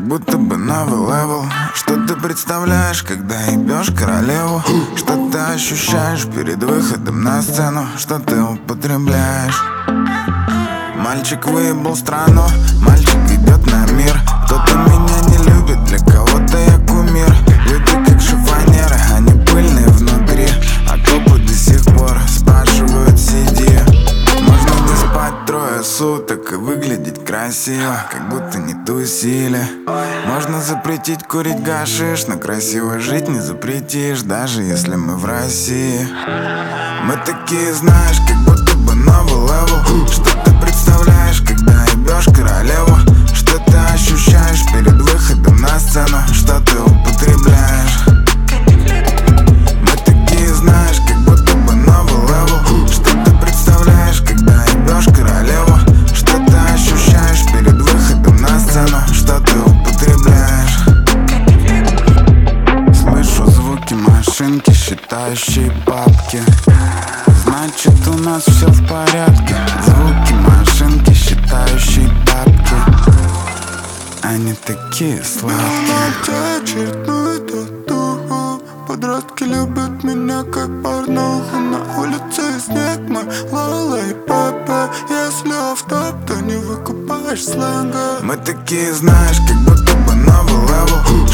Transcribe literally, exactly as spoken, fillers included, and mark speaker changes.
Speaker 1: будто бы новый левел. Что ты представляешь, когда ебешь королеву? Что ты ощущаешь перед выходом на сцену? Что ты употребляешь? Мальчик выебал страну, мальчик идет на мир. Кто-то меня не любит, для кого-то я кумир. Люди как шифонеры, они пыльные внутри. А копы до сих пор спрашивают сиди. Можно не спать трое суток и выглядеть красиво, как будто не тусили. Можно запретить курить гашиш, но красиво жить не запретишь, даже если мы в России. Мы такие, знаешь, как будто бы новый левел. Что ты представляешь, когда ебешь королеву? Что ты ощущаешь перед выходом на сцену? Что ты употребляешь? Мы такие, знаешь, как будто бы новый левел. Что ты представляешь, когда ебешь королеву? Что ты ощущаешь перед выходом на сцену? Что ты употребляешь? Слышу звуки машинки, считающие папки. Значит, у нас все в порядке. Звуки машинки, считающие тапки. Они такие сладкие.
Speaker 2: Очередную татуху. Подростки любят меня как порнуху. На улице снег, мой Лола и Пепе. Если офф-топ, то не выкупаешь сленга.
Speaker 1: Мы такие, знаешь, как будто бы новый левел.